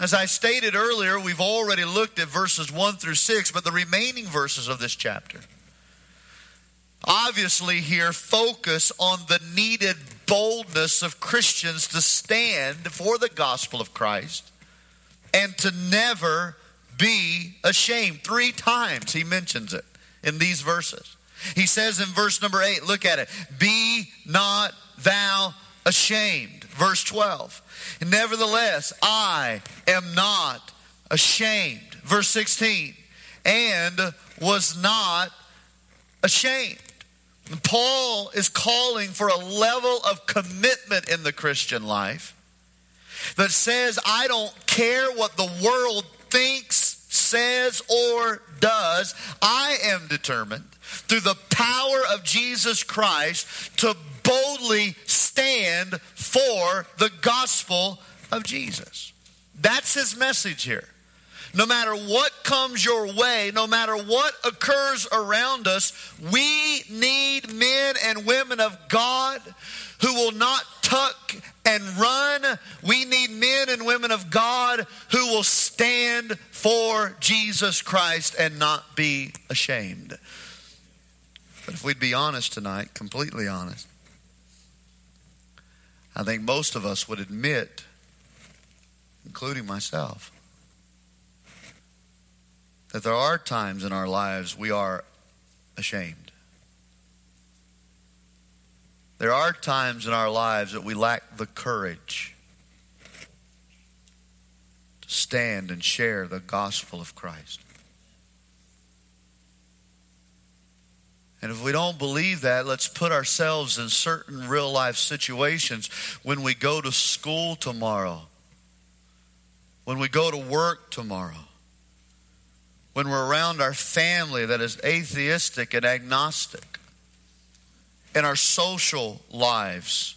As I stated earlier, we've already looked at verses 1 through 6, but the remaining verses of this chapter obviously here focus on the needed boldness of Christians to stand for the gospel of Christ and to never be ashamed. 3 times he mentions it in these verses. He says in verse number 8, look at it. Be not thou ashamed. Verse 12. Nevertheless, I am not ashamed. Verse 16. And was not ashamed. Paul is calling for a level of commitment in the Christian life that says, I don't care what the world thinks, says, or does. I am determined through the power of Jesus Christ to boldly stand for the gospel of Jesus. That's his message here. No matter what comes your way, no matter what occurs around us, we need men and women of God who will not tuck and run. We need men and women of God who will stand for Jesus Christ and not be ashamed. But if we'd be honest tonight, completely honest, I think most of us would admit, including myself, that there are times in our lives we are ashamed. There are times in our lives that we lack the courage to stand and share the gospel of Christ. And if we don't believe that, let's put ourselves in certain real life situations when we go to school tomorrow, when we go to work tomorrow, when we're around our family that is atheistic and agnostic, in our social lives.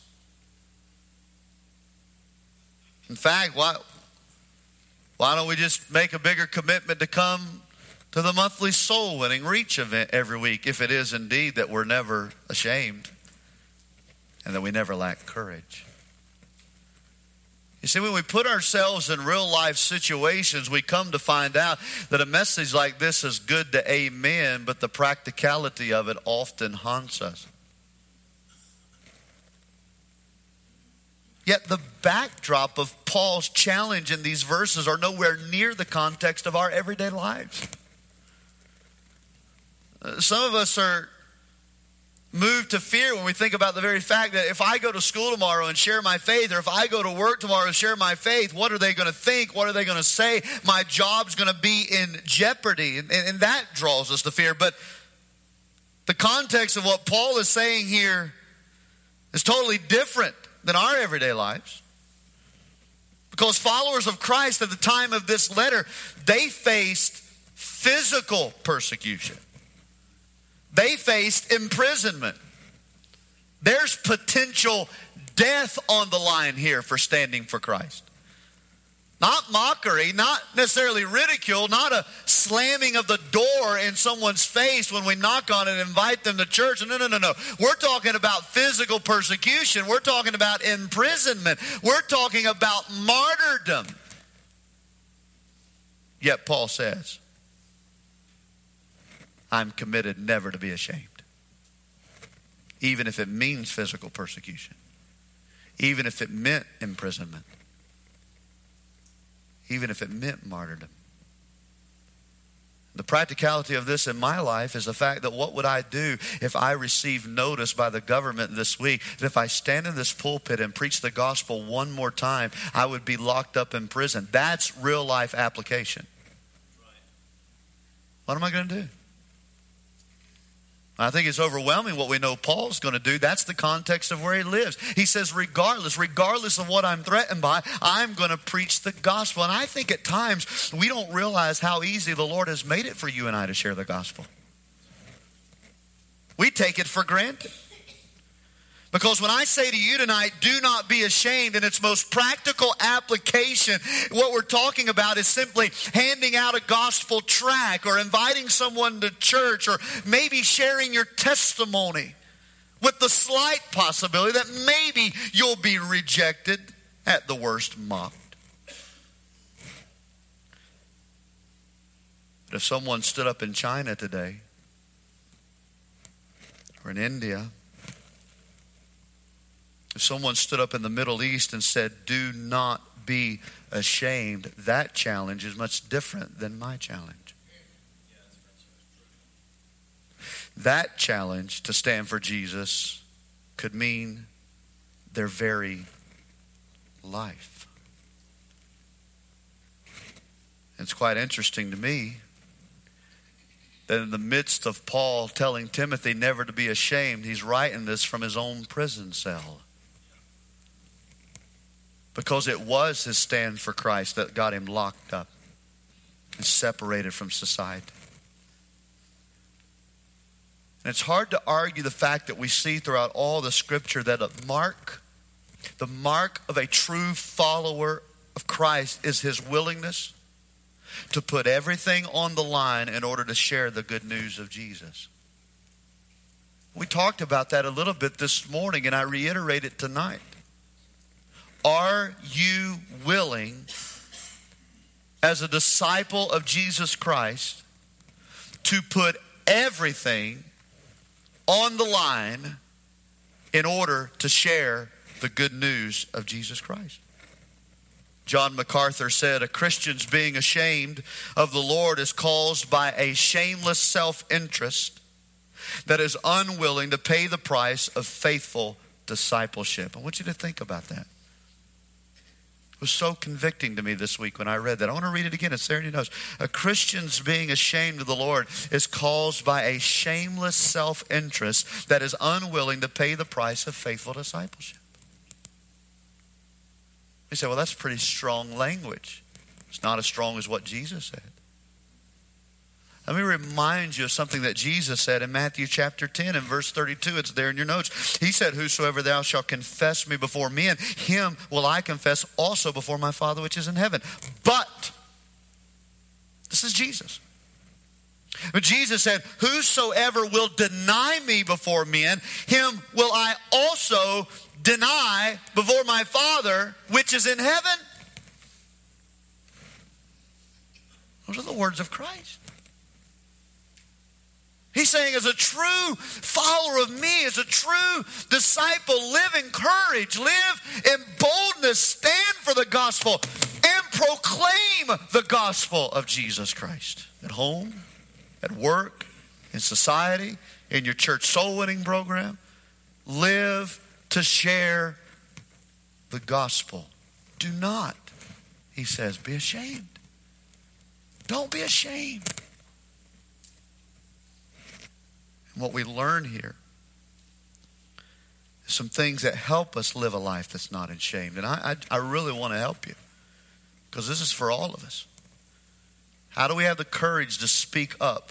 In fact, why don't we just make a bigger commitment to come to the monthly soul winning reach event every week, if it is indeed that we're never ashamed and that we never lack courage. You see, when we put ourselves in real life situations, we come to find out that a message like this is good to amen, but the practicality of it often haunts us. Yet the backdrop of Paul's challenge in these verses are nowhere near the context of our everyday lives. Some of us are moved to fear when we think about the very fact that if I go to school tomorrow and share my faith, or if I go to work tomorrow and share my faith, what are they going to think? What are they going to say? My job's going to be in jeopardy. And that draws us to fear. But the context of what Paul is saying here is totally different than our everyday lives. Because followers of Christ at the time of this letter, they faced physical persecution. They faced imprisonment. There's potential death on the line here for standing for Christ. Not mockery, not necessarily ridicule, not a slamming of the door in someone's face when we knock on it and invite them to church. No. We're talking about physical persecution. We're talking about imprisonment. We're talking about martyrdom. Yet Paul says, I'm committed never to be ashamed. Even if it means physical persecution. Even if it meant imprisonment. Even if it meant martyrdom. The practicality of this in my life is the fact that what would I do if I received notice by the government this week that if I stand in this pulpit and preach the gospel one more time, I would be locked up in prison. That's real life application. What am I going to do? I think it's overwhelming what we know Paul's going to do. That's the context of where he lives. He says, regardless of what I'm threatened by, I'm going to preach the gospel. And I think at times we don't realize how easy the Lord has made it for you and I to share the gospel. We take it for granted. Because when I say to you tonight, do not be ashamed, in its most practical application, what we're talking about is simply handing out a gospel tract or inviting someone to church or maybe sharing your testimony with the slight possibility that maybe you'll be rejected, at the worst mocked. But if someone stood up in China today, or in India, if someone stood up in the Middle East and said, do not be ashamed, that challenge is much different than my challenge. That challenge to stand for Jesus could mean their very life. It's quite interesting to me that in the midst of Paul telling Timothy never to be ashamed, he's writing this from his own prison cell. Because it was his stand for Christ that got him locked up and separated from society. And it's hard to argue the fact that we see throughout all the Scripture that the mark of a true follower of Christ is his willingness to put everything on the line in order to share the good news of Jesus. We talked about that a little bit this morning, and I reiterate it tonight. Are you willing, as a disciple of Jesus Christ, to put everything on the line in order to share the good news of Jesus Christ? John MacArthur said, a Christian's being ashamed of the Lord is caused by a shameless self-interest that is unwilling to pay the price of faithful discipleship. I want you to think about that. It was so convicting to me this week when I read that. I want to read it again. It's there in your notes. A Christian's being ashamed of the Lord is caused by a shameless self-interest that is unwilling to pay the price of faithful discipleship. You say, well, that's pretty strong language. It's not as strong as what Jesus said. Let me remind you of something that Jesus said in Matthew chapter 10 and verse 32. It's there in your notes. He said, whosoever thou shalt confess me before men, him will I confess also before my Father which is in heaven. But, this is Jesus. But Jesus said, whosoever will deny me before men, him will I also deny before my Father which is in heaven. Those are the words of Christ. He's saying, as a true follower of me, as a true disciple, live in courage, live in boldness, stand for the gospel, and proclaim the gospel of Jesus Christ. At home, at work, in society, in your church soul winning program, live to share the gospel. Do not, he says, be ashamed. Don't be ashamed. What we learn here is some things that help us live a life that's not ashamed. And I really want to help you, because this is for all of us. How do we have the courage to speak up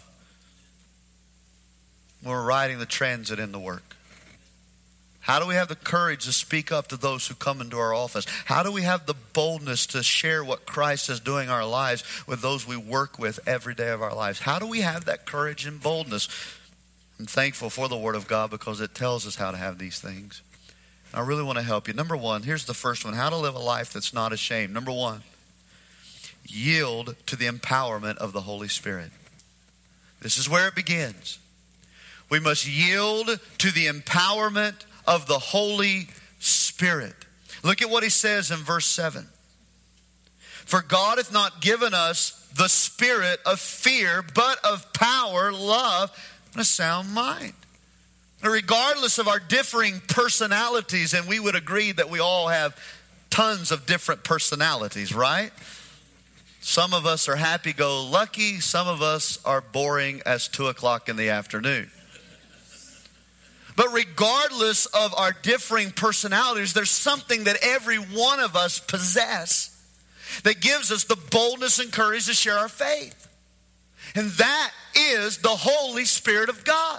when we're riding the transit into work? How do we have the courage to speak up to those who come into our office? How do we have the boldness to share what Christ is doing in our lives with those we work with every day of our lives? How do we have that courage and boldness? I'm thankful for the Word of God because it tells us how to have these things. I really want to help you. Number one, here's the first one. How to live a life that's not ashamed. Number one, yield to the empowerment of the Holy Spirit. This is where it begins. We must yield to the empowerment of the Holy Spirit. Look at what he says in verse 7. For God hath not given us the spirit of fear, but of power, love, and a sound mind. Regardless of our differing personalities, and we would agree that we all have tons of different personalities, right? Some of us are happy-go-lucky. Some of us are boring as 2 o'clock in the afternoon. But regardless of our differing personalities, there's something that every one of us possess that gives us the boldness and courage to share our faith. And that is the Holy Spirit of God.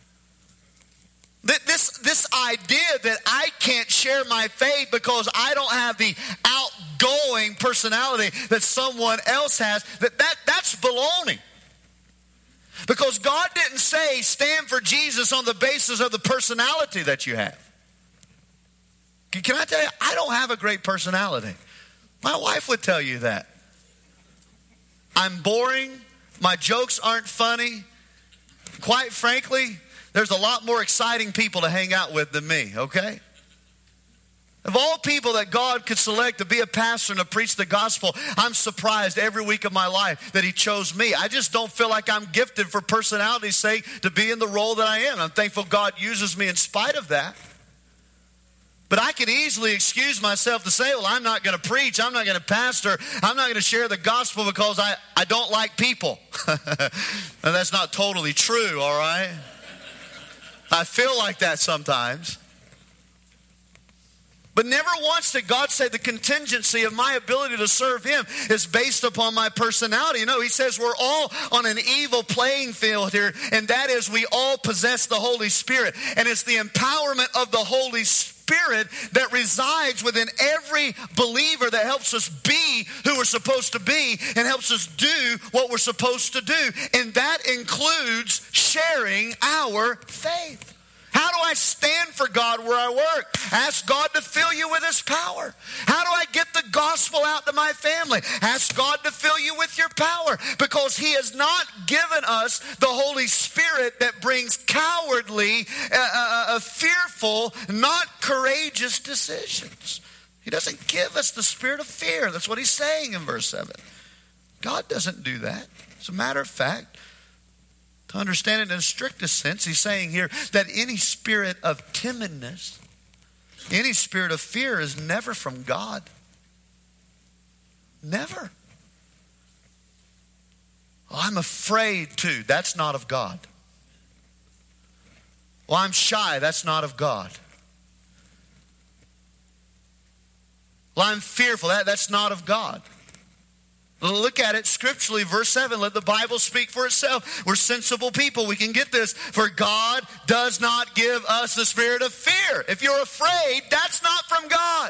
This idea that I can't share my faith because I don't have the outgoing personality that someone else has, that's baloney. Because God didn't say stand for Jesus on the basis of the personality that you have. Can I tell you, I don't have a great personality. My wife would tell you that. I'm boring, My jokes aren't funny. Quite frankly, there's a lot more exciting people to hang out with than me, okay? Of all people that God could select to be a pastor and to preach the gospel, I'm surprised every week of my life that He chose me. I just don't feel like I'm gifted for personality's sake to be in the role that I am. I'm thankful God uses me in spite of that. But I can easily excuse myself to say, well, I'm not going to preach, I'm not going to pastor, I'm not going to share the gospel because I don't like people. And that's not totally true, all right? I feel like that sometimes. But never once did God say the contingency of my ability to serve Him is based upon my personality. No, He says we're all on an evil playing field here, and that is we all possess the Holy Spirit. And it's the empowerment of the Holy Spirit that resides within every believer that helps us be who we're supposed to be and helps us do what we're supposed to do. And that includes sharing our faith. How do I stand for God where I work? Ask God to fill you with His power. How do I get the gospel out to my family? Ask God to fill you with your power, because He has not given us the Holy Spirit that brings cowardly, fearful, not courageous decisions. He doesn't give us the spirit of fear. That's what He's saying in verse 7. God doesn't do that. As a matter of fact, to understand it in the strictest sense, He's saying here that any spirit of timidness, any spirit of fear is never from God. Never. Well, I'm afraid to. That's not of God. Well, I'm shy. That's not of God. Well, I'm fearful. That's not of God. Look at it scripturally, verse 7. Let the Bible speak for itself. We're sensible people. We can get this. For God does not give us the spirit of fear. If you're afraid, that's not from God.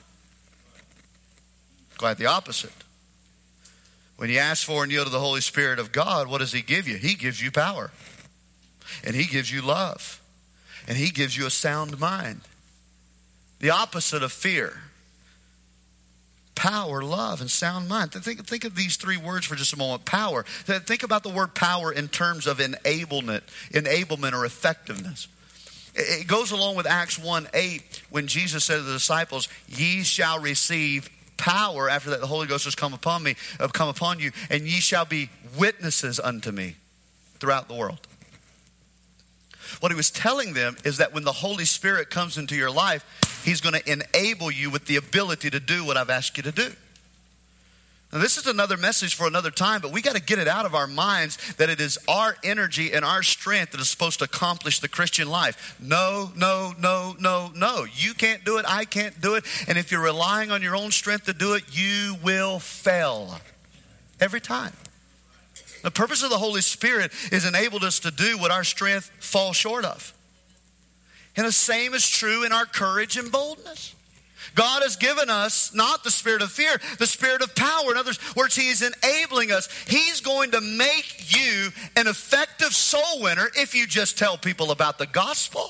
Quite the opposite. When you ask for and yield to the Holy Spirit of God, what does He give you? He gives you power. And He gives you love. And He gives you a sound mind. The opposite of fear. Power, love, and sound mind. Think of these three words for just a moment. Power. Think about the word power in terms of enablement or effectiveness. It goes along with Acts 1:8 when Jesus said to the disciples, "Ye shall receive power after that the Holy Ghost has come upon you, and ye shall be witnesses unto me throughout the world." What He was telling them is that when the Holy Spirit comes into your life, He's going to enable you with the ability to do what I've asked you to do. Now, this is another message for another time, but we got to get it out of our minds that it is our energy and our strength that is supposed to accomplish the Christian life. No, no, no, no, no. You can't do it. I can't do it. And if you're relying on your own strength to do it, you will fail every time. The purpose of the Holy Spirit is enabled us to do what our strength falls short of. And the same is true in our courage and boldness. God has given us not the spirit of fear, the spirit of power. In other words, He is enabling us. He's going to make you an effective soul winner if you just tell people about the gospel.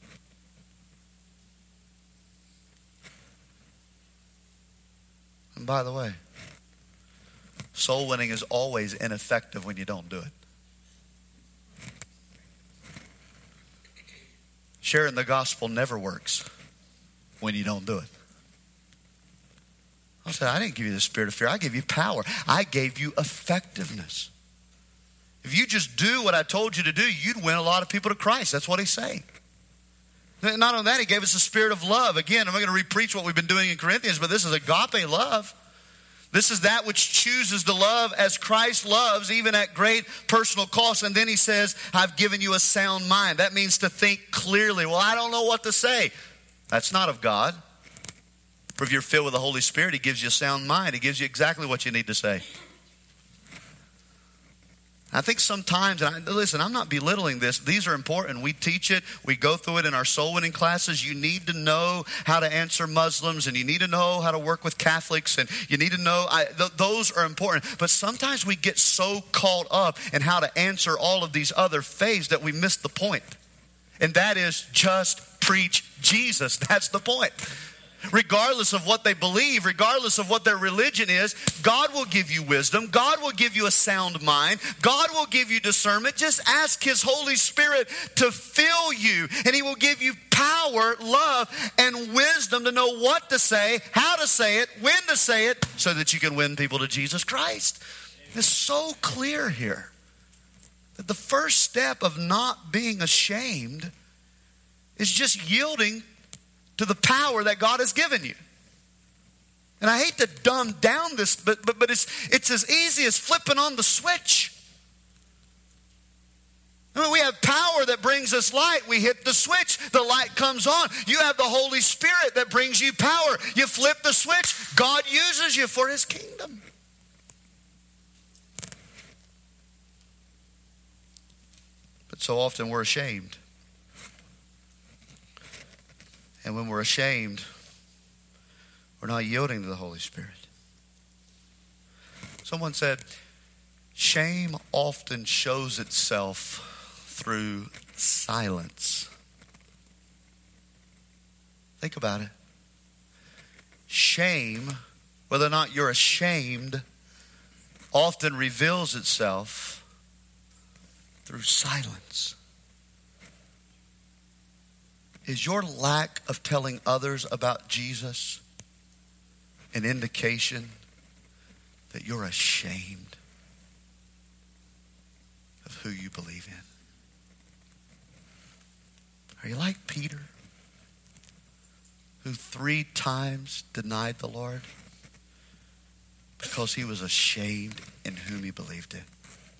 And by the way, soul winning is always ineffective when you don't do it. Sharing the gospel never works when you don't do it. I said, I didn't give you the spirit of fear. I gave you power. I gave you effectiveness. If you just do what I told you to do, you'd win a lot of people to Christ. That's what He's saying. Not only that, He gave us the spirit of love. Again, I'm not going to repreach what we've been doing in Corinthians, but this is agape love. This is that which chooses to love as Christ loves, even at great personal cost. And then He says, I've given you a sound mind. That means to think clearly. Well, I don't know what to say. That's not of God. For if you're filled with the Holy Spirit, He gives you a sound mind. He gives you exactly what you need to say. I think sometimes, and listen, I'm not belittling this. These are important. We teach it. We go through it in our soul winning classes. You need to know how to answer Muslims, and you need to know how to work with Catholics, and you need to know, those are important. But sometimes we get so caught up in how to answer all of these other faiths that we miss the point. And that is just preach Jesus. That's the point. Regardless of what they believe, regardless of what their religion is, God will give you wisdom. God will give you a sound mind. God will give you discernment. Just ask His Holy Spirit to fill you, and He will give you power, love, and wisdom to know what to say, how to say it, when to say it, so that you can win people to Jesus Christ. It's so clear here that the first step of not being ashamed is just yielding to the power that God has given you. And I hate to dumb down this, but it's as easy as flipping on the switch. I mean, we have power that brings us light. We hit the switch, the light comes on. You have the Holy Spirit that brings you power. You flip the switch, God uses you for His kingdom. But so often we're ashamed. And when we're ashamed, we're not yielding to the Holy Spirit. Someone said, shame often shows itself through silence. Think about it. Shame, whether or not you're ashamed, often reveals itself through silence. Is your lack of telling others about Jesus an indication that you're ashamed of who you believe in? Are you like Peter, who 3 times denied the Lord because he was ashamed in whom he believed in?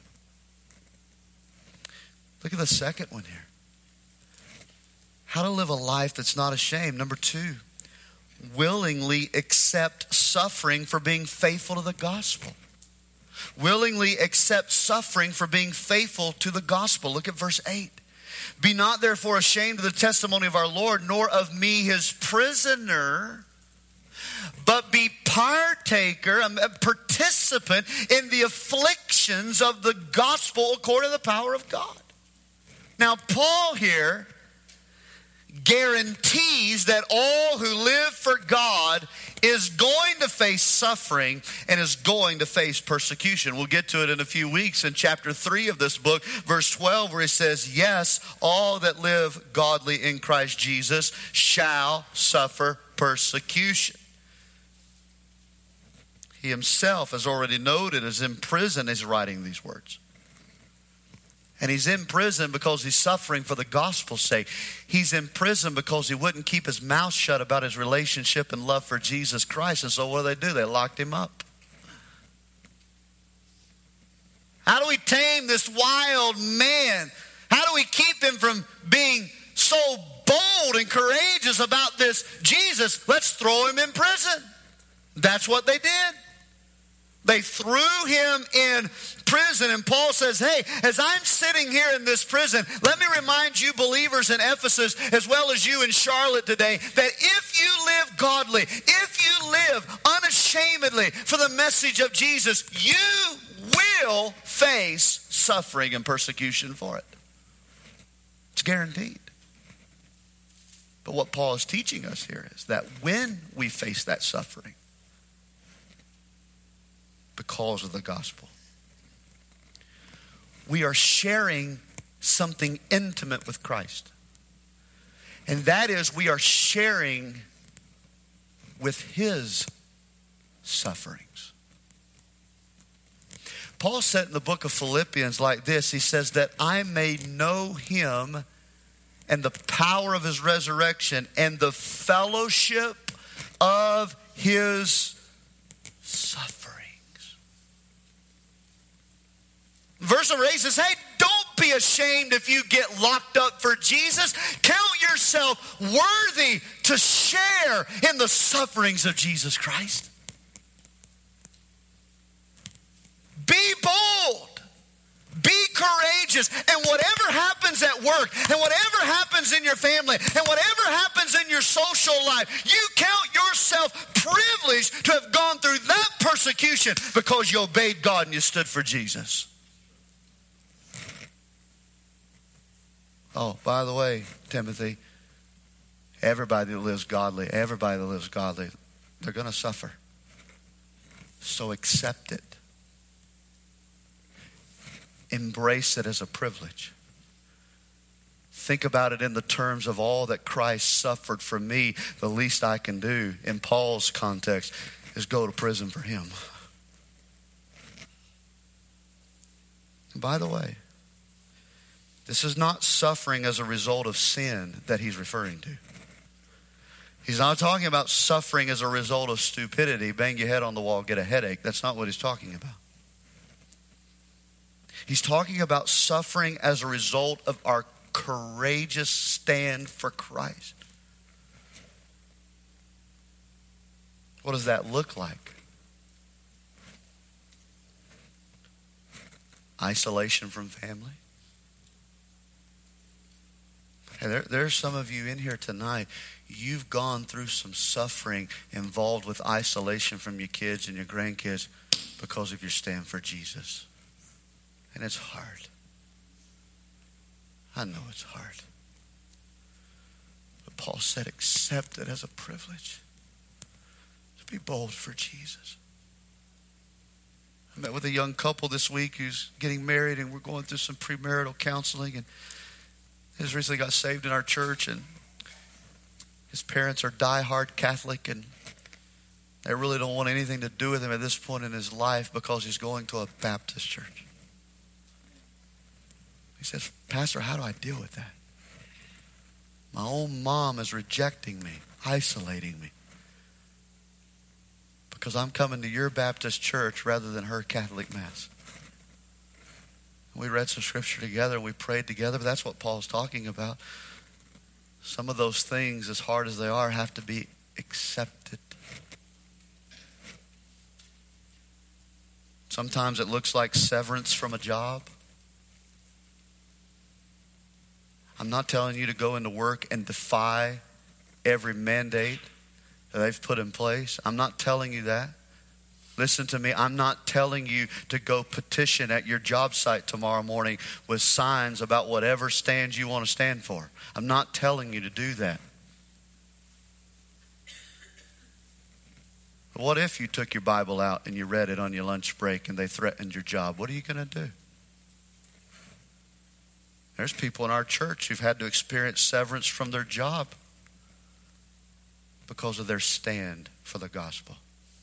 Look at the second one here. How to live a life that's not ashamed. Number 2, willingly accept suffering for being faithful to the gospel. Willingly accept suffering for being faithful to the gospel. Look at verse 8. Be not therefore ashamed of the testimony of our Lord, nor of me his prisoner, but be partaker, a participant in the afflictions of the gospel according to the power of God. Now Paul here guarantees that all who live for God is going to face suffering and is going to face persecution. We'll get to it in a few weeks in chapter 3 of this book, verse 12, where he says, yes, all that live godly in Christ Jesus shall suffer persecution. He himself, as already noted, is in prison as writing these words. And he's in prison because he's suffering for the gospel's sake. He's in prison because he wouldn't keep his mouth shut about his relationship and love for Jesus Christ. And so what do? They locked him up. How do we tame this wild man? How do we keep him from being so bold and courageous about this Jesus? Let's throw him in prison. That's what they did. They threw him in prison, and Paul says, hey, as I'm sitting here in this prison, let me remind you believers in Ephesus, as well as you in Charlotte today, that if you live godly, if you live unashamedly for the message of Jesus, you will face suffering and persecution for it. It's guaranteed. But what Paul is teaching us here is that when we face that suffering, because of the gospel, we are sharing something intimate with Christ. And that is, we are sharing with his sufferings. Paul said in the book of Philippians like this, he says that I may know him and the power of his resurrection and the fellowship of his suffering. Verse number 8 says, hey, don't be ashamed if you get locked up for Jesus. Count yourself worthy to share in the sufferings of Jesus Christ. Be bold. Be courageous. And whatever happens at work, and whatever happens in your family, and whatever happens in your social life, you count yourself privileged to have gone through that persecution because you obeyed God and you stood for Jesus. Oh, by the way, Timothy, everybody that lives godly, they're going to suffer. So accept it. Embrace it as a privilege. Think about it in the terms of all that Christ suffered for me. The least I can do, in Paul's context, is go to prison for him. And by the way, this is not suffering as a result of sin that he's referring to. He's not talking about suffering as a result of stupidity, bang your head on the wall, get a headache. That's not what he's talking about. He's talking about suffering as a result of our courageous stand for Christ. What does that look like? Isolation from family. Hey, there's some of you in here tonight, you've gone through some suffering involved with isolation from your kids and your grandkids because of your stand for Jesus. And it's hard. I know it's hard. But Paul said, accept it as a privilege to be bold for Jesus. I met with a young couple this week who's getting married, and we're going through some premarital counseling, and he's recently got saved in our church, and his parents are diehard Catholic, and they really don't want anything to do with him at this point in his life because he's going to a Baptist church. He says, Pastor, how do I deal with that? My own mom is rejecting me, isolating me, because I'm coming to your Baptist church rather than her Catholic Mass. We read some scripture together and we prayed together, but that's what Paul's talking about. Some of those things, as hard as they are, have to be accepted. Sometimes it looks like severance from a job. I'm not telling you to go into work and defy every mandate that they've put in place. I'm not telling you that. Listen to me. I'm not telling you to go petition at your job site tomorrow morning with signs about whatever stands you want to stand for. I'm not telling you to do that. But what if you took your Bible out and you read it on your lunch break and they threatened your job? What are you going to do? There's people in our church who've had to experience severance from their job because of their stand for the gospel.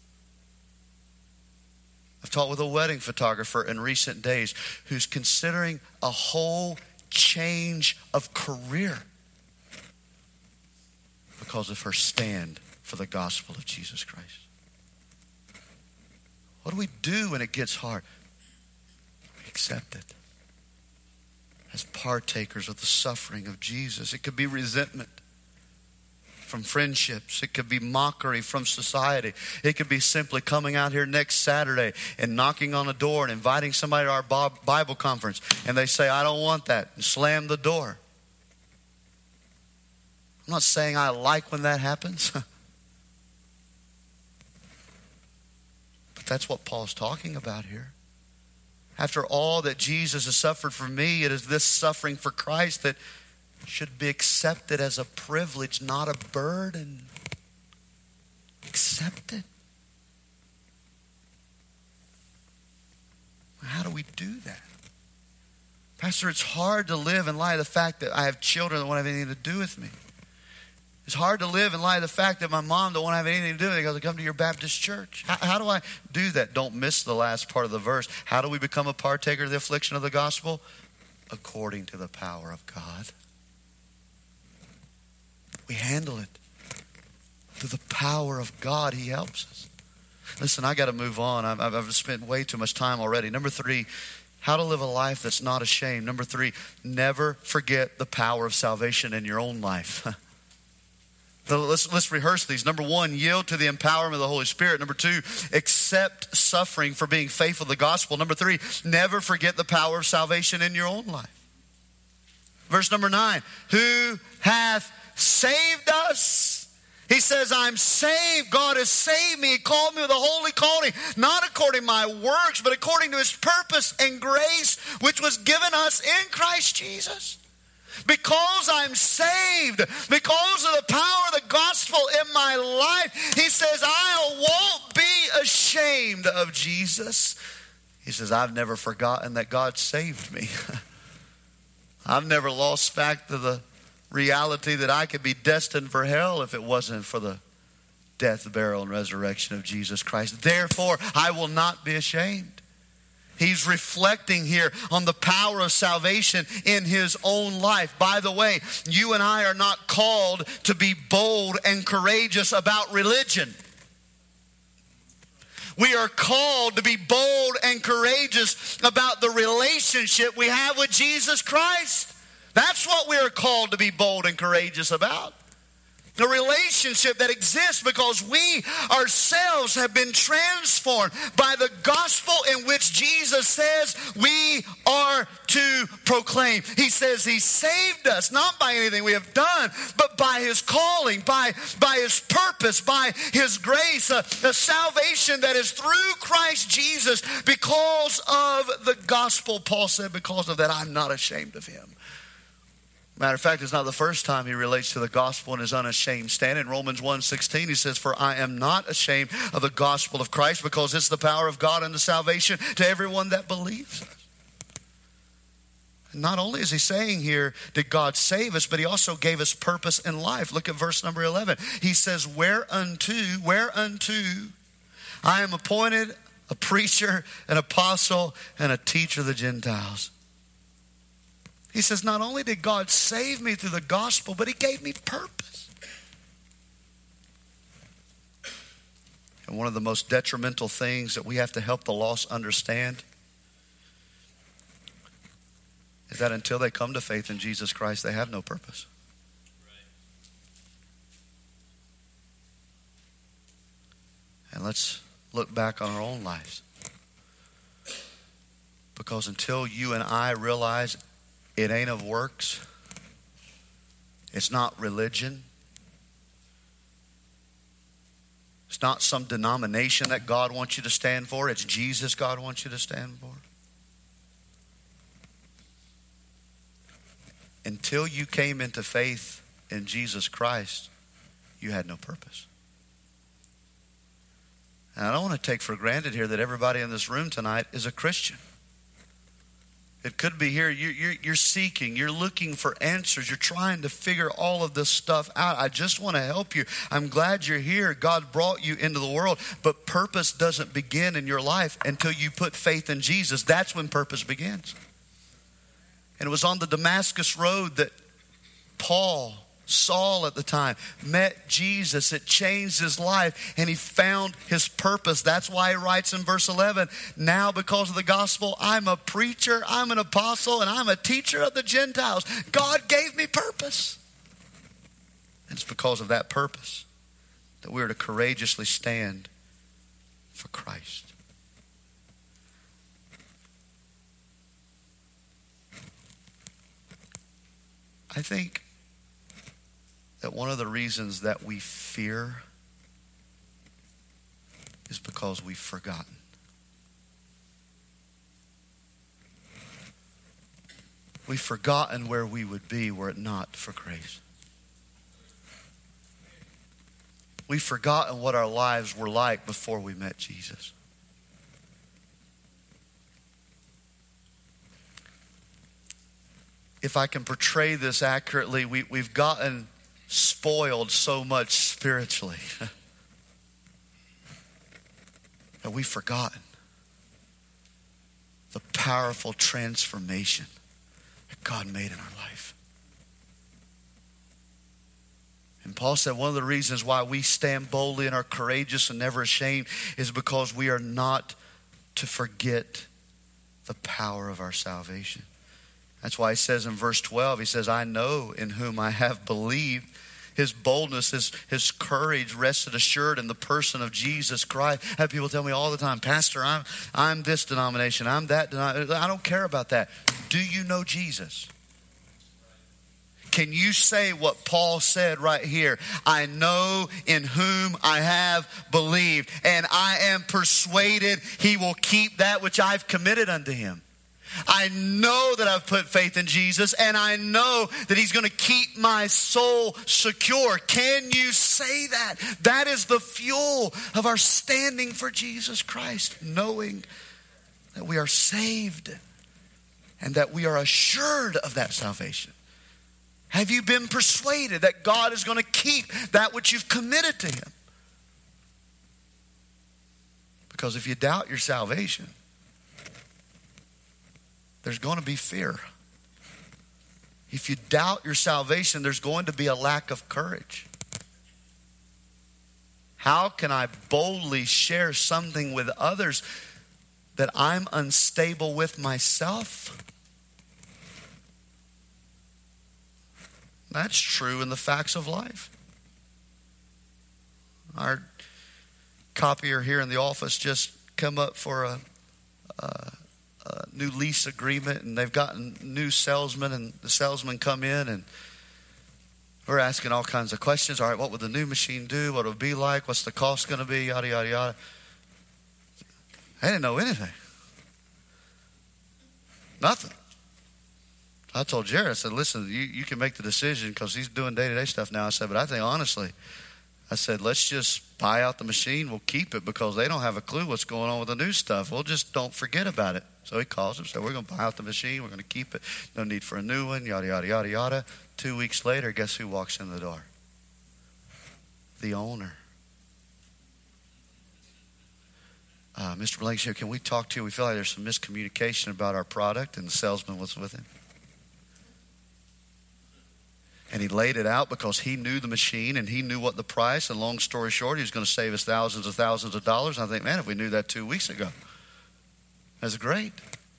I've talked with a wedding photographer in recent days who's considering a whole change of career because of her stand for the gospel of Jesus Christ. What do we do when it gets hard? We accept it. As partakers of the suffering of Jesus. It could be resentment from friendships. It could be mockery from society. It could be simply coming out here next Saturday and knocking on a door and inviting somebody to our Bible conference, and they say, I don't want that, and slam the door. I'm not saying I like when that happens. But that's what Paul's talking about here. After all that Jesus has suffered for me, it is this suffering for Christ that should be accepted as a privilege, not a burden. Accept it. How do we do that? Pastor, it's hard to live in light of the fact that I have children that won't have anything to do with me. It's hard to live in light of the fact that my mom don't want to have anything to do with it because I come to your Baptist church. How do I do that? Don't miss the last part of the verse. How do we become a partaker of the affliction of the gospel? According to the power of God. We handle it. Through the power of God, He helps us. Listen, I got to move on. I've spent way too much time already. Number 3, how to live a life that's not ashamed. Number 3, never forget the power of salvation in your own life. Let's rehearse these. Number 1, yield to the empowerment of the Holy Spirit. Number 2, accept suffering for being faithful to the gospel. Number 3, never forget the power of salvation in your own life. Verse number 9, who hath saved us. He says, I'm saved. God has saved me. He called me with a holy calling, not according to my works, but according to His purpose and grace, which was given us in Christ Jesus. Because I'm saved, because of the power of the gospel in my life, he says, I won't be ashamed of Jesus. He says, I've never forgotten that God saved me. I've never lost fact of the reality that I could be destined for hell if it wasn't for the death, burial, and resurrection of Jesus Christ. Therefore, I will not be ashamed. He's reflecting here on the power of salvation in his own life. By the way, you and I are not called to be bold and courageous about religion. We are called to be bold and courageous about the relationship we have with Jesus Christ. That's what we are called to be bold and courageous about. A relationship that exists because we ourselves have been transformed by the gospel in which Jesus says we are to proclaim. He says he saved us, not by anything we have done, but by his calling, by his purpose, by his grace, a salvation that is through Christ Jesus because of the gospel. Paul said, because of that, I'm not ashamed of him. Matter of fact, it's not the first time he relates to the gospel in his unashamed stand. In Romans 1:16, he says, for I am not ashamed of the gospel of Christ, because it's the power of God unto salvation to everyone that believes. And not only is he saying here, did God save us, but he also gave us purpose in life. Look at verse number 11. He says, whereunto I am appointed a preacher, an apostle, and a teacher of the Gentiles. He says, not only did God save me through the gospel, but he gave me purpose. And one of the most detrimental things that we have to help the lost understand is that until they come to faith in Jesus Christ, they have no purpose. And let's look back on our own lives. Because until you and I realize it ain't of works, it's not religion, it's not some denomination that God wants you to stand for, it's Jesus God wants you to stand for. Until you came into faith in Jesus Christ, you had no purpose. And I don't want to take for granted here that everybody in this room tonight is a Christian. It could be here, you're seeking, you're looking for answers, you're trying to figure all of this stuff out. I just want to help you. I'm glad you're here. God brought you into the world, but purpose doesn't begin in your life until you put faith in Jesus. That's when purpose begins. And it was on the Damascus Road that Saul at the time, met Jesus. It changed his life and he found his purpose. That's why he writes in verse 11, now because of the gospel, I'm a preacher, I'm an apostle, and I'm a teacher of the Gentiles. God gave me purpose. And it's because of that purpose that we're to courageously stand for Christ. I think that one of the reasons that we fear is because we've forgotten. We've forgotten where we would be were it not for grace. We've forgotten what our lives were like before we met Jesus. If I can portray this accurately, we've gotten spoiled so much spiritually that we've forgotten the powerful transformation that God made in our life. And Paul said one of the reasons why we stand boldly and are courageous and never ashamed is because we are not to forget the power of our salvation. That's why he says in verse 12, he says, I know in whom I have believed. His boldness, his courage rested assured in the person of Jesus Christ. I have people tell me all the time, Pastor, I'm this denomination, I'm that denomination. I don't care about that. Do you know Jesus? Can you say what Paul said right here? I know in whom I have believed, and I am persuaded he will keep that which I've committed unto him. I know that I've put faith in Jesus, and I know that He's going to keep my soul secure. Can you say that? That is the fuel of our standing for Jesus Christ, knowing that we are saved and that we are assured of that salvation. Have you been persuaded that God is going to keep that which you've committed to Him? Because if you doubt your salvation, there's going to be fear. If you doubt your salvation, there's going to be a lack of courage. How can I boldly share something with others that I'm unstable with myself? That's true in the facts of life. Our copier here in the office just come up for a new lease agreement, and they've gotten new salesmen, and the salesmen come in and we're asking all kinds of questions. All right, what would the new machine do? What would it be like? What's the cost going to be? Yada, yada, yada. I didn't know anything. Nothing. I told Jared, I said, listen, you can make the decision because he's doing day-to-day stuff now. I said, but I think honestly, I said, let's just buy out the machine. We'll keep it because they don't have a clue what's going on with the new stuff. We'll just don't forget about it. So he calls him, said, we're going to buy out the machine. We're going to keep it. No need for a new one, yada, yada, yada, yada. 2 weeks later, guess who walks in the door? The owner. Mr. Blankenship, can we talk to you? We feel like there's some miscommunication about our product, and the salesman was with him. And he laid it out because he knew the machine and he knew what the price, and long story short, he was going to save us thousands of dollars. And I think, man, if we knew that 2 weeks ago, that's great.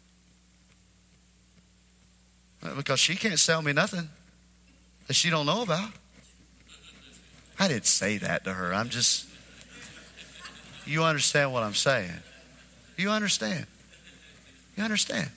Because she can't sell me nothing that she don't know about. I didn't say that to her. I'm just, you understand what I'm saying. You understand. You understand.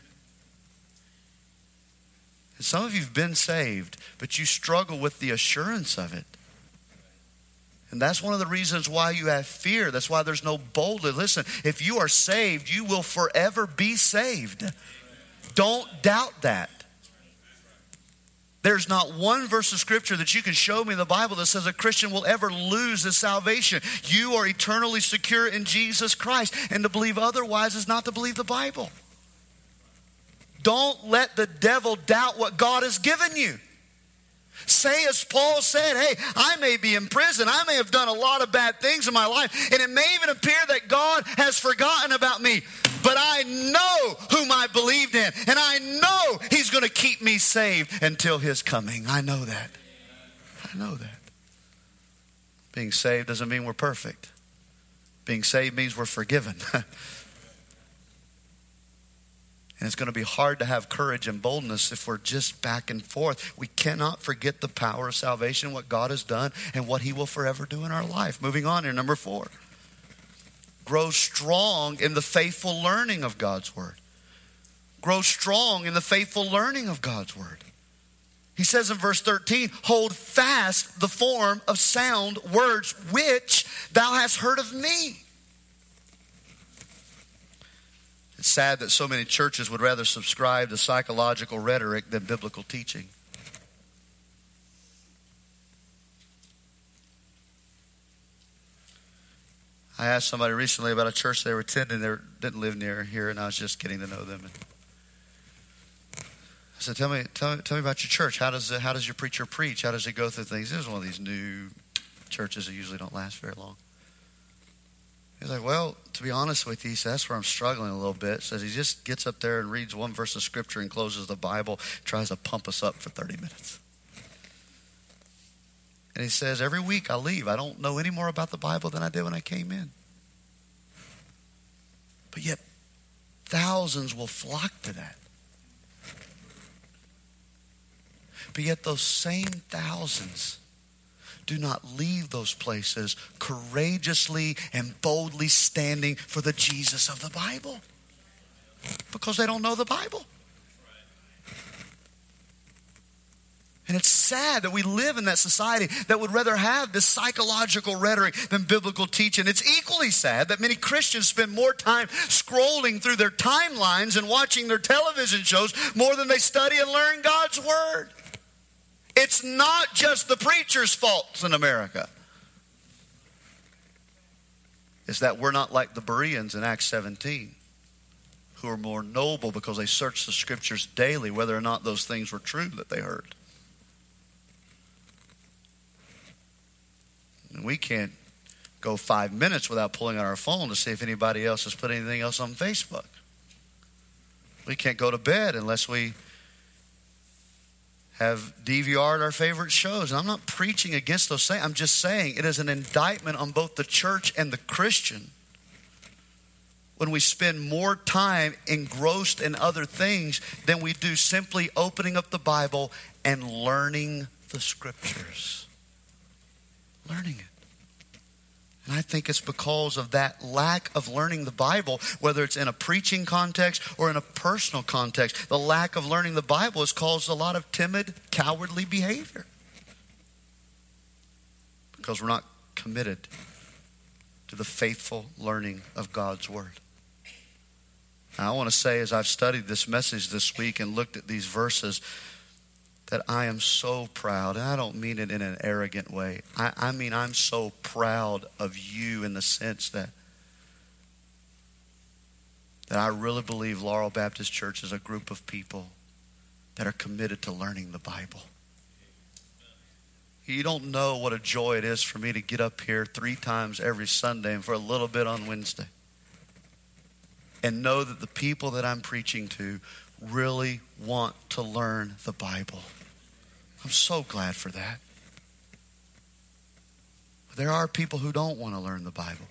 And some of you have been saved, but you struggle with the assurance of it. And that's one of the reasons why you have fear. That's why there's no boldness. Listen, if you are saved, you will forever be saved. Don't doubt that. There's not one verse of Scripture that you can show me in the Bible that says a Christian will ever lose his salvation. You are eternally secure in Jesus Christ. And to believe otherwise is not to believe the Bible. Don't let the devil doubt what God has given you. Say as Paul said, hey, I may be in prison. I may have done a lot of bad things in my life. And it may even appear that God has forgotten about me. But I know whom I believed in. And I know He's going to keep me saved until His coming. I know that. I know that. Being saved doesn't mean we're perfect. Being saved means we're forgiven. And it's going to be hard to have courage and boldness if we're just back and forth. We cannot forget the power of salvation, what God has done, and what He will forever do in our life. Moving on here, number 4. Grow strong in the faithful learning of God's Word. Grow strong in the faithful learning of God's Word. He says in verse 13, hold fast the form of sound words which thou hast heard of me. It's sad that so many churches would rather subscribe to psychological rhetoric than biblical teaching. I asked somebody recently about a church they were attending. They didn't live near here, and I was just getting to know them. And I said, tell me about your church. How does your preacher preach? How does he go through things? This is one of these new churches that usually don't last very long. He's like, well, to be honest with you, he said, that's where I'm struggling a little bit. Says he just gets up there and reads one verse of Scripture and closes the Bible, tries to pump us up for 30 minutes. And he says, every week I leave. I don't know any more about the Bible than I did when I came in. But yet, thousands will flock to that. But yet those same thousands do not leave those places courageously and boldly standing for the Jesus of the Bible. Because they don't know the Bible. And it's sad that we live in that society that would rather have this psychological rhetoric than biblical teaching. It's equally sad that many Christians spend more time scrolling through their timelines and watching their television shows more than they study and learn God's Word. It's not just the preacher's faults in America. It's that we're not like the Bereans in Acts 17, who are more noble because they searched the Scriptures daily, whether or not those things were true that they heard. And we can't go 5 minutes without pulling out our phone to see if anybody else has put anything else on Facebook. We can't go to bed unless we have DVR'd our favorite shows. And I'm not preaching against those things. I'm just saying it is an indictment on both the church and the Christian when we spend more time engrossed in other things than we do simply opening up the Bible and learning the Scriptures. Learning it. And I think it's because of that lack of learning the Bible, whether it's in a preaching context or in a personal context. The lack of learning the Bible has caused a lot of timid, cowardly behavior. Because we're not committed to the faithful learning of God's Word. Now, I want to say, as I've studied this message this week and looked at these verses, that I am so proud, and I don't mean it in an arrogant way. I mean I'm so proud of you in the sense that I really believe Laurel Baptist Church is a group of people that are committed to learning the Bible. You don't know what a joy it is for me to get up here 3 times every Sunday and for a little bit on Wednesday and know that the people that I'm preaching to really want to learn the Bible. I'm so glad for that. But there are people who don't want to learn the Bible.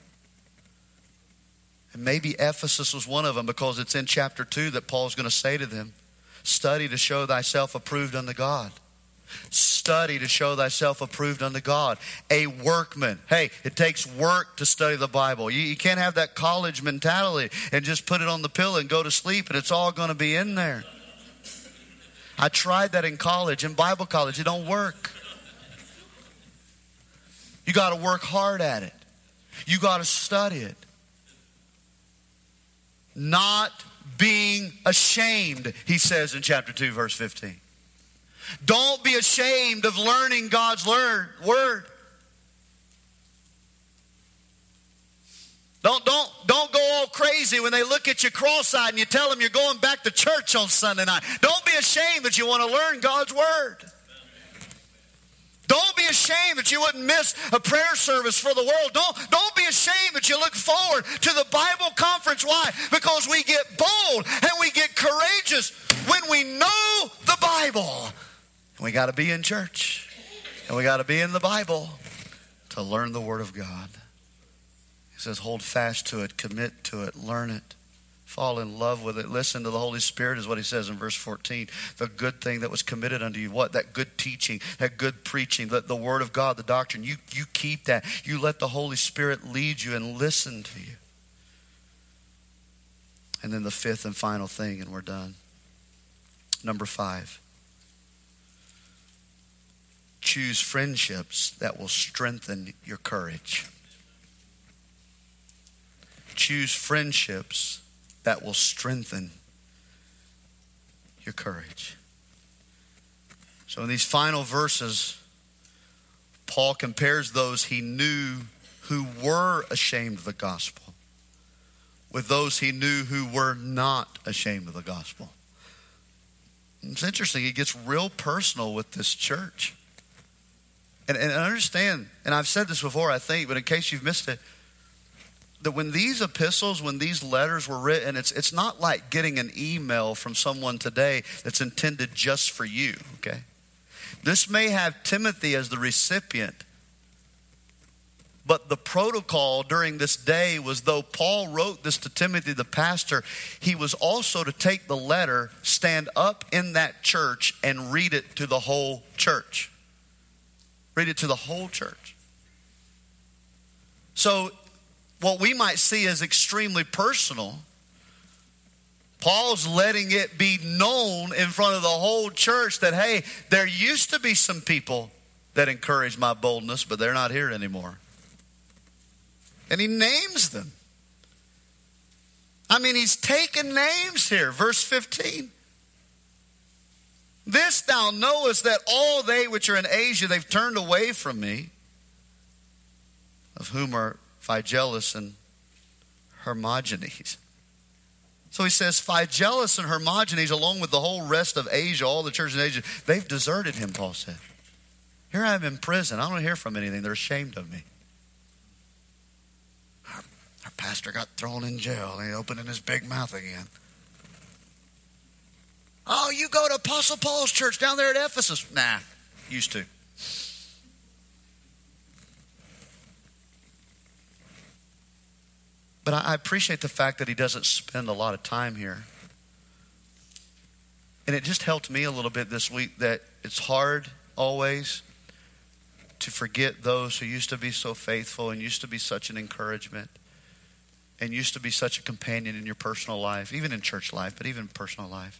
And maybe Ephesus was one of them, because it's in chapter 2 that Paul's going to say to them, study to show thyself approved unto God. Study to show thyself approved unto God. A workman. Hey, it takes work to study the Bible. You can't have that college mentality and just put it on the pillow and go to sleep and it's all going to be in there. I tried that in college, in Bible college. It don't work. You got to work hard at it. You got to study it. Not being ashamed, he says in chapter 2, verse 15. Don't be ashamed of learning God's word. Don't go all crazy when they look at you cross-eyed and you tell them you're going back to church on Sunday night. Don't be ashamed that you want to learn God's Word. Don't be ashamed that you wouldn't miss a prayer service for the world. Don't be ashamed that you look forward to the Bible conference. Why? Because we get bold and we get courageous when we know the Bible. And we got to be in church. And we got to be in the Bible to learn the Word of God. He says, hold fast to it, commit to it, learn it, fall in love with it. Listen to the Holy Spirit is what he says in verse 14. The good thing that was committed unto you. What? That good teaching, that good preaching, the Word of God, the doctrine. You keep that. You let the Holy Spirit lead you and listen to you. And then the 5th and final thing, and we're done. Number 5. Choose friendships that will strengthen your courage. Choose friendships that will strengthen your courage. So in these final verses, Paul compares those he knew who were ashamed of the gospel with those he knew who were not ashamed of the gospel. It's interesting. He gets real personal with this church. And understand, and I've said this before, I think, but in case you've missed it, that when these epistles, when these letters were written, it's not like getting an email from someone today that's intended just for you, okay? This may have Timothy as the recipient, but the protocol during this day was, though Paul wrote this to Timothy the pastor, he was also to take the letter, stand up in that church, and read it to the whole church. Read it to the whole church. So what we might see as extremely personal, Paul's letting it be known in front of the whole church that, hey, there used to be some people that encouraged my boldness, but they're not here anymore. And he names them. I mean, he's taken names here. Verse 15. This thou knowest, that all they which are in Asia, they've turned away from me, of whom are Phygellus and Hermogenes. So he says, Phygellus and Hermogenes, along with the whole rest of Asia, all the churches in Asia, they've deserted him, Paul said. Here I am in prison. I don't hear from anything. They're ashamed of me. Our pastor got thrown in jail, and he opened his big mouth again. Oh, you go to Apostle Paul's church down there at Ephesus. Nah, used to. But I appreciate the fact that he doesn't spend a lot of time here. And it just helped me a little bit this week that it's hard always to forget those who used to be so faithful and used to be such an encouragement and used to be such a companion in your personal life, even in church life, but even personal life.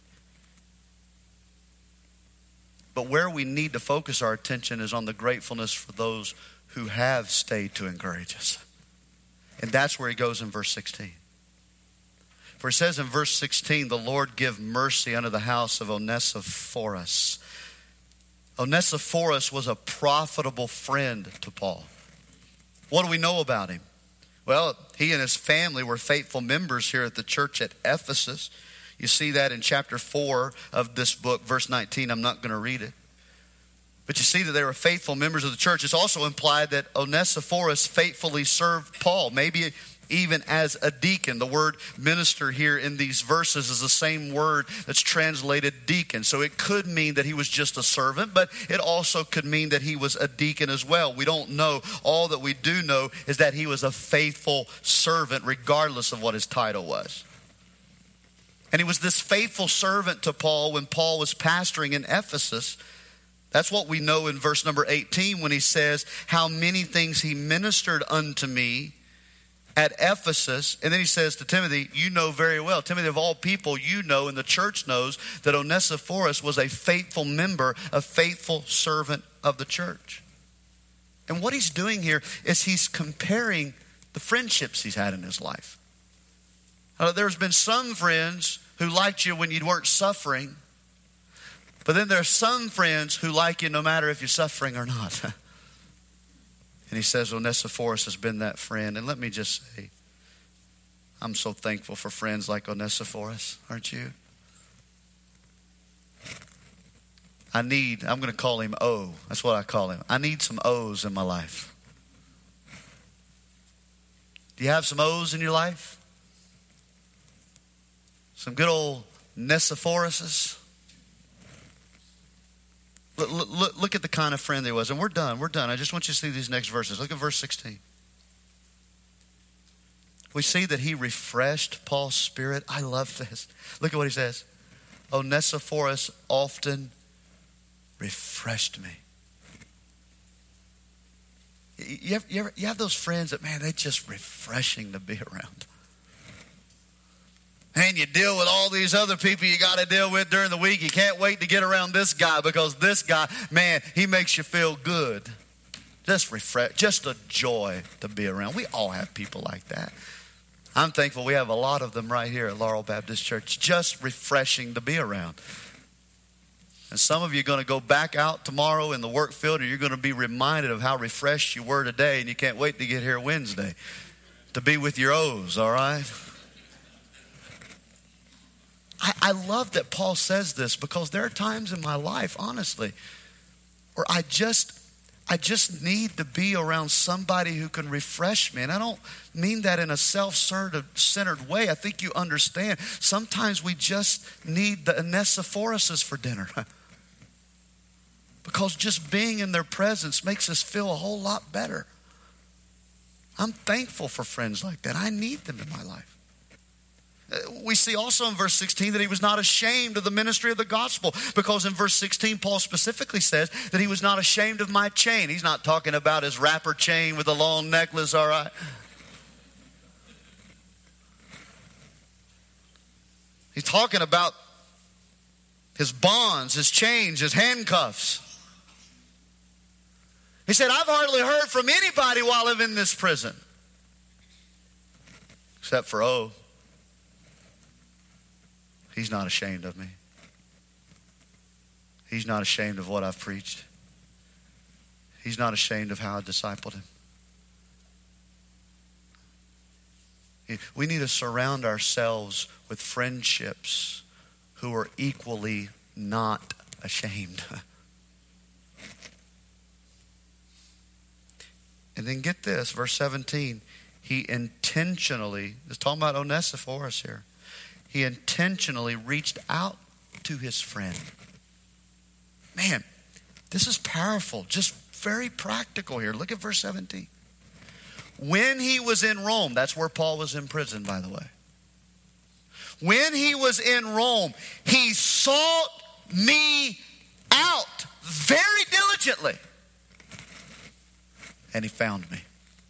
But where we need to focus our attention is on the gratefulness for those who have stayed to encourage us. And that's where he goes in verse 16. For it says in verse 16, the Lord give mercy unto the house of Onesiphorus. Onesiphorus was a profitable friend to Paul. What do we know about him? Well, he and his family were faithful members here at the church at Ephesus. You see that in chapter 4 of this book, verse 19. I'm not going to read it. But you see that they were faithful members of the church. It's also implied that Onesiphorus faithfully served Paul, maybe even as a deacon. The word minister here in these verses is the same word that's translated deacon. So it could mean that he was just a servant, but it also could mean that he was a deacon as well. We don't know. All that we do know is that he was a faithful servant regardless of what his title was. And he was this faithful servant to Paul when Paul was pastoring in Ephesus. That's what we know in verse number 18 when he says, how many things he ministered unto me at Ephesus. And then he says to Timothy, you know very well, Timothy, of all people, you know, and the church knows that Onesiphorus was a faithful member, a faithful servant of the church. And what he's doing here is he's comparing the friendships he's had in his life. There's been some friends who liked you when you weren't suffering. But then there are some friends who like you no matter if you're suffering or not. And he says Onesiphorus has been that friend. And let me just say, I'm so thankful for friends like Onesiphorus, aren't you? I'm going to call him O. That's what I call him. I need some O's in my life. Do you have some O's in your life? Some good old Onesiphorus. Look at the kind of friend he was. And we're done. I just want you to see these next verses. Look at verse 16. We see that he refreshed Paul's spirit. I love this. Look at what he says. Onesiphorus often refreshed me. You have those friends that, man, they're just refreshing to be around. And you deal with all these other people you got to deal with during the week. You can't wait to get around this guy because this guy, man, he makes you feel good. Just a joy to be around. We all have people like that. I'm thankful we have a lot of them right here at Laurel Baptist Church. Just refreshing to be around. And some of you are going to go back out tomorrow in the work field and you're going to be reminded of how refreshed you were today, and you can't wait to get here Wednesday to be with your O's, all right? I love that Paul says this because there are times in my life, honestly, where I just need to be around somebody who can refresh me. And I don't mean that in a self-centered way. I think you understand. Sometimes we just need the Onesiphoruses for dinner. Because just being in their presence makes us feel a whole lot better. I'm thankful for friends like that. I need them in my life. We see also in verse 16 that he was not ashamed of the ministry of the gospel, because in verse 16 Paul specifically says that he was not ashamed of my chain. He's not talking about his rapper chain with a long necklace, all right? He's talking about his bonds, his chains, his handcuffs. He said, I've hardly heard from anybody while I'm in this prison. Except for O. He's not ashamed of me. He's not ashamed of what I've preached. He's not ashamed of how I discipled him. We need to surround ourselves with friendships who are equally not ashamed. And then get this, verse 17. He intentionally, just talking about Onesiphorus here, he intentionally reached out to his friend. Man, this is powerful, just very practical here. Look at verse 17. When he was in Rome, that's where Paul was in prison, by the way. When he was in Rome, he sought me out very diligently. And he found me.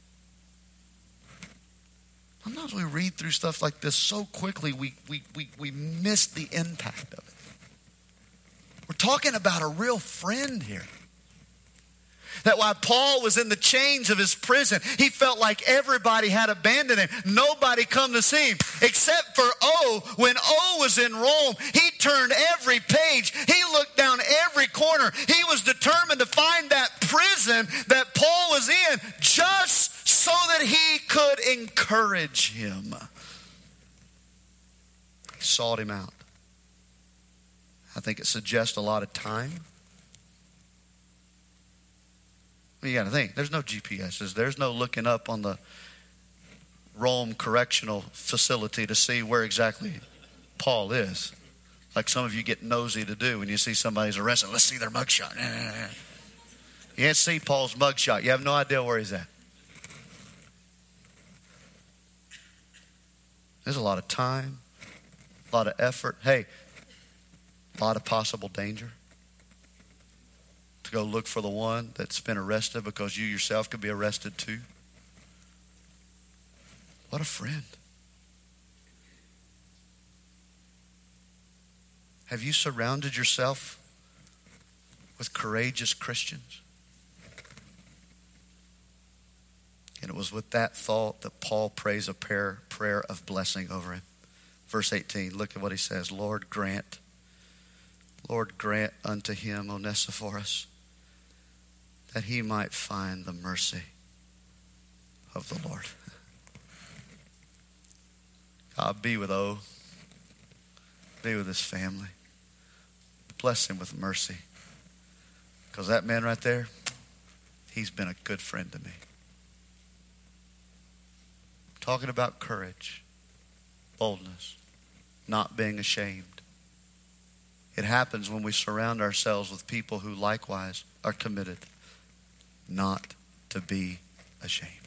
Sometimes we read through stuff like this so quickly, we miss the impact of it. We're talking about a real friend here. That while Paul was in the chains of his prison, he felt like everybody had abandoned him. Nobody come to see him. Except for O. When O was in Rome, he turned every page. He looked down every corner. He was determined to find that prison that Paul was in just so that he could encourage him. He sought him out. I think it suggests a lot of time. You got to think, there's no GPSs. There's no looking up on the Rome Correctional Facility to see where exactly Paul is. Like some of you get nosy to do when you see somebody's arrested. Let's see their mugshot. You can't see Paul's mugshot. You have no idea where he's at. There's a lot of time, a lot of effort. Hey, a lot of possible danger. To go look for the one that's been arrested because you yourself could be arrested too. What a friend. Have you surrounded yourself with courageous Christians? And it was with that thought that Paul prays a prayer of blessing over him. Verse 18, look at what he says. Lord, grant unto him, Onesiphorus, that he might find the mercy of the Lord. God, be with O. Be with his family. Bless him with mercy. Because that man right there, he's been a good friend to me. Talking about courage, boldness, not being ashamed. It happens when we surround ourselves with people who likewise are committed not to be ashamed.